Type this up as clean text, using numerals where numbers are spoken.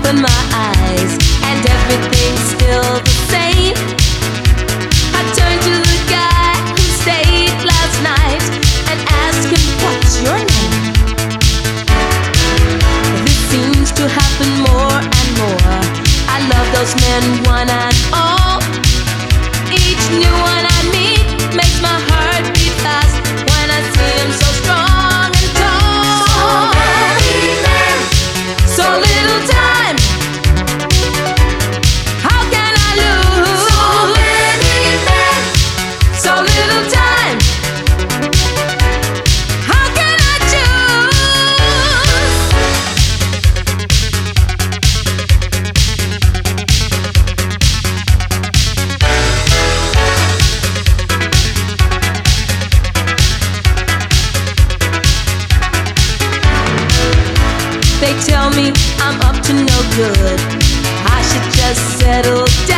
open my eyes and everything's still the same. I turn to the guy who stayed last night and ask him, what's your name? This seems to happen more and more. I love those men one and all. Each new one I meet makes my heart beat fast when I see him so strong and tall. So many men, so little time. How can I lose? So many men, so little time. How can I choose? They tell me I'm up to no good. I should just settle down.